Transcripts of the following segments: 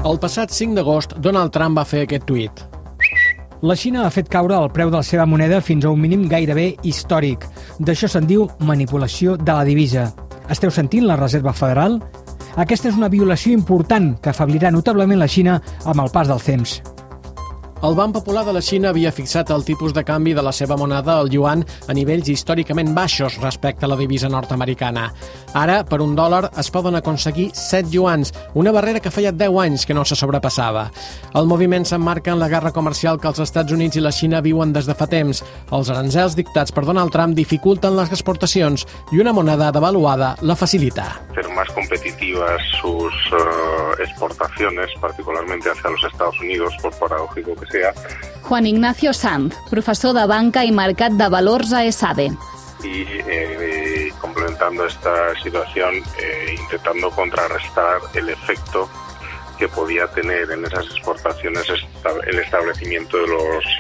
El passat 5 d'agost, Donald Trump va fer aquest tuit. La Xina ha fet caure el preu de la seva moneda fins a un mínim gairebé històric. D'això se'n diu manipulació de la divisa. Esteu sentint la Reserva Federal? Aquesta és una violació important que afeblirà notablement la Xina amb el pas del temps. El Banc Popular de la Xina havia fixat el tipus de canvi de la seva moneda, el yuan, a nivells històricament baixos respecte a la divisa nord-americana. Ara, per $1 es poden aconseguir 7 yuans, una barrera que feia 10 anys que no se sobrepassava. El moviment s'emmarca en la guerra comercial que els Estats Units i la Xina viuen des de fa temps. Els aranzels dictats per Donald Trump dificulten les exportacions i una moneda devaluada la facilita. Ser más competitivas sus exportaciones, particularmente hacia los Estados Unidos, por paradójico que sea. Juan Ignacio Sanz, professor de Banca i Mercat de Valors a ESADE. Y complementando esta situación, intentando contrarrestar el efecto que podía tener en esas exportaciones el establecimiento de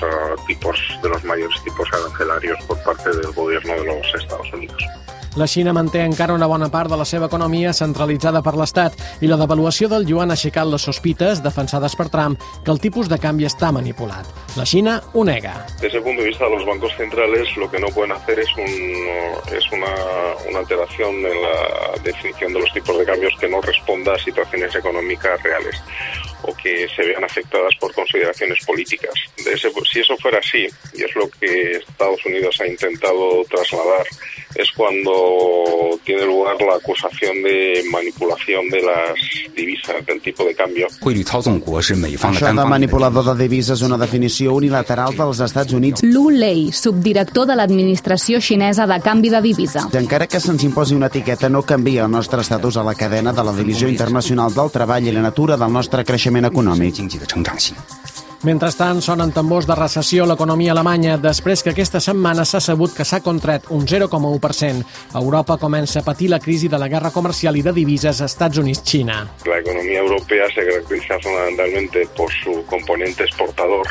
los mayores tipos arancelarios por parte del gobierno de los Estados Unidos. La Xina manté encara una bona part de la seva economia centralitzada per l'Estat i la devaluació del yuan ha aixecat les sospites, defensades per Trump, que el tipus de canvi està manipulat. La Xina ho nega. Desde el punto de vista de los bancos centrales, lo que no pueden hacer es una alteración en la definición de los tipos de cambios que no responda a situaciones económicas reales o que se vean afectadas por consideraciones políticas. Si eso fuera así, y es lo que Estados Unidos ha intentado trasladar, es cuando tiene lugar la acusación de manipulación de las divisas, del tipo de cambio. Això de manipulador de divises és una definició unilateral dels Estats Units. Lu Lei, subdirector de l'administració xinesa de canvi de divisa. Encara que se'ns imposi una etiqueta, no canvia el nostre estatus a la cadena de la Divisió Internacional del Treball i la natura del nostre creixement econòmic. Mentrestant, sonen tambors de recessió a l'economia alemanya després que aquesta setmana s'ha sabut que s'ha contret un 0,1%. Europa comença a patir la crisi de la guerra comercial i de divises Estats Units-Xina. La economía europea se caracteriza fundamentalmente por su componente exportador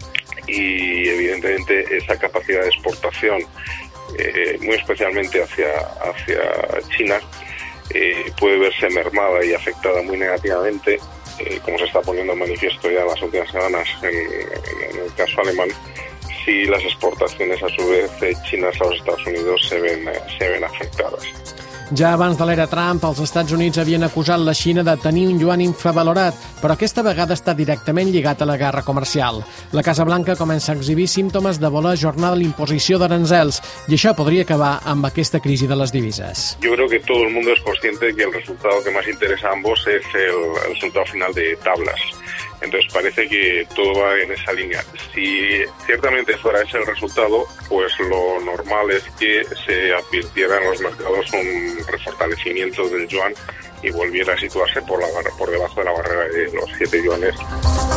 y, evidentemente, esa capacidad de exportación, muy especialmente hacia China, puede verse mermada y afectada muy negativamente, como se está poniendo en manifiesto ya en las últimas semanas en el caso alemán, si las exportaciones a su vez chinas a los Estados Unidos se ven afectadas. Ja abans de l'era Trump, els Estats Units havien acusat la Xina de tenir un yuan infravalorat, però aquesta vegada està directament lligat a la guerra comercial. La Casa Blanca comença a exhibir símptomes de voler ajornar l'imposició d'aranzels i això podria acabar amb aquesta crisi de les divises. Yo creo que todo el mundo es consciente de que el resultado que más interesa a ambos es el resultado final de tablas. Entonces parece que todo va en esa línea. Si ciertamente fuera ese el resultado, pues lo normal es que se advirtiera en los mercados un refortalecimiento del yuan y volviera a situarse por debajo de la barrera de los 7 yuanes.